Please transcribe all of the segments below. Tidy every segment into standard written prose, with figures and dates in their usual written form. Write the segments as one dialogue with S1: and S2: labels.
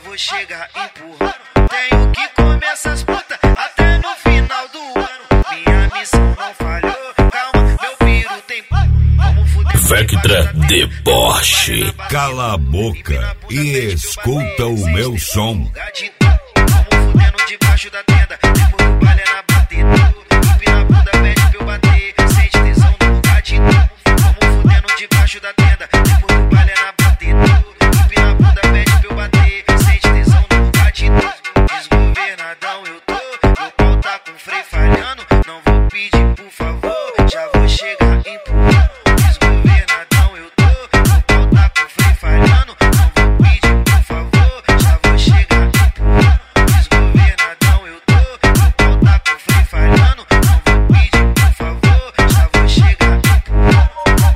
S1: vou chegar empurrando. Tenho que comer essas putas até no final do ano. Minha missão não falhou, calma, meu piro tem como fuder.
S2: Vectra Deboche. Cala a boca e escuta o meu som.
S1: Vamos fudendo debaixo da tenda, depois do baile é na batida. Empina a bunda, pede pra eu bater, sente tesão no lugar de dentro. Vamos fudendo debaixo da tenda, depois do baile é na batida. Empina a bunda, pede pra eu bater, sente tesão no lugar de dentro. Desgovernadão eu tô, meu pau tá com freio falhando. Não vou pedir por favor, já vou chegar empurrando. Desgovernadão eu tô, meu pau tá com freio falhando. Não vou pedir por favor, já vou chegar empurrando. Desgovernadão eu tô, meu pau tá com freio falhando. Não vou pedir por favor, já vou chegar empurrando.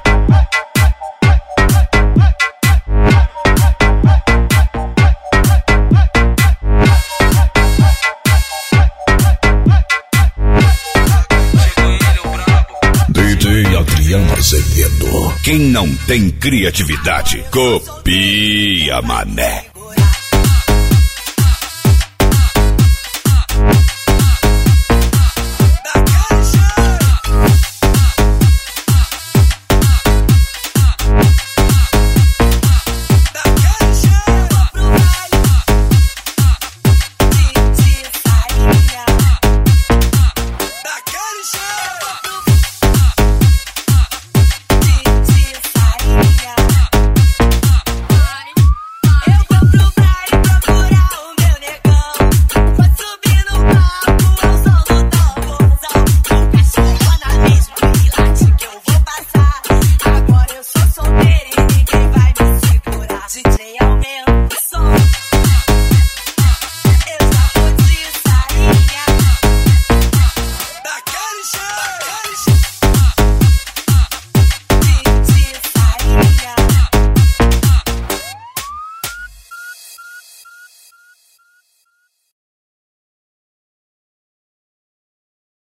S2: DJ Adriano Azevedo. Quem não tem criatividade, copia, mané.